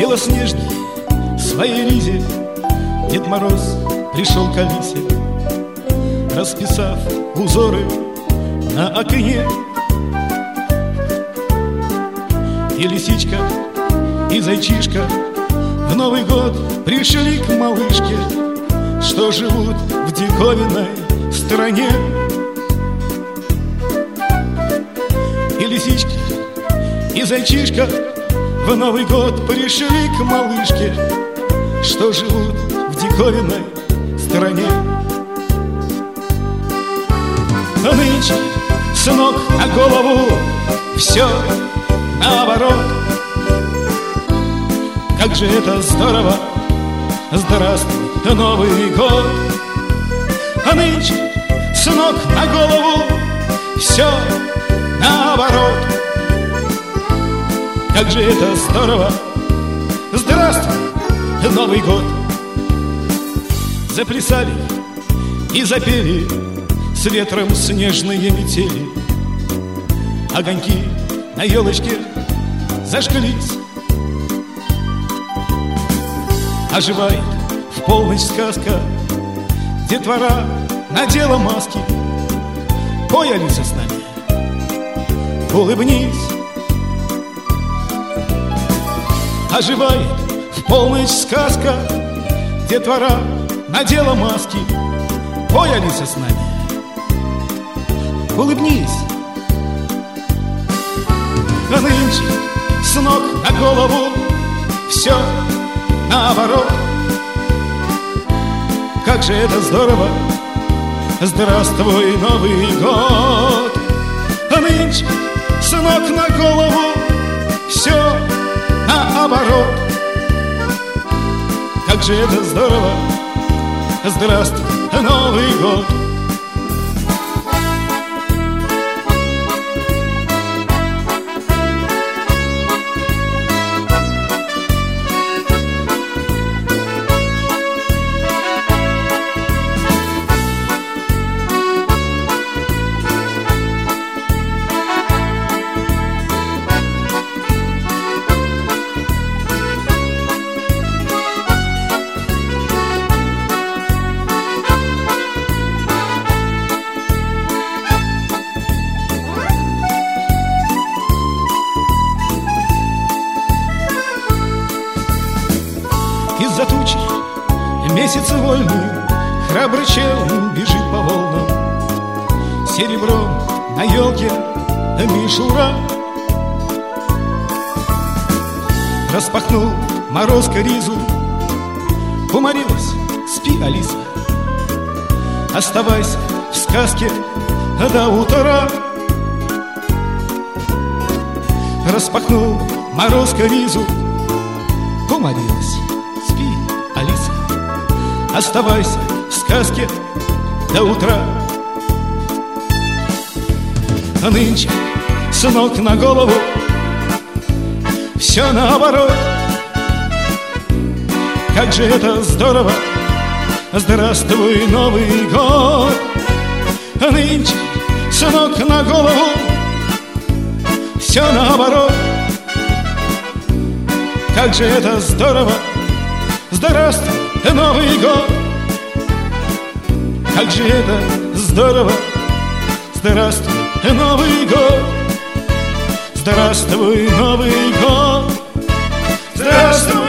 белоснежной своей ризе Дед Мороз пришел к Алисе, расписав узоры на окне. И лисичка, и зайчишка в Новый год пришли к малышке, что живут в диковинной стране. И лисичка, и зайчишка в Новый год пришли к малышке, что живут в диковинной стране. А нынче с ног на голову все наоборот. Как же это здорово! Здравствуй, Новый год! А нынче с ног на голову все наоборот. Как же это здорово! Здравствуй, Новый год! Заплясали и запели с ветром снежные метели. Огоньки на елочке зажглись. Оживает в полночь сказка, детвора надела маски. Пой, Алиса, с нами, улыбнись. Оживает в полночь сказка, детвора надела маски. Пой, Алиса, с нами, улыбнись. А нынче с ног на голову все наоборот. Как же это здорово! Здравствуй, Новый год! А нынче с ног на голову все наоборот. Как же это здорово! Здравствуй, Новый год! Из-за тучи месяцы вольный храбрый чел бежит по волнам. Серебром на елке мишура. Распахнул Мороз ризу. Уморилась, спи, Алиса, оставайся в сказке до утра. Распахнул Мороз ризу. Уморилась, спи, Алиса, оставайся в сказке до утра. А нынче с ног на голову все наоборот. Как же это здорово! Здравствуй, Новый год! А нынче с ног на голову все наоборот. Как же это здорово! Здравствуй, Новый год! Как же это здорово! Здравствуй, Новый год! Здравствуй, Новый год! Здравствуй!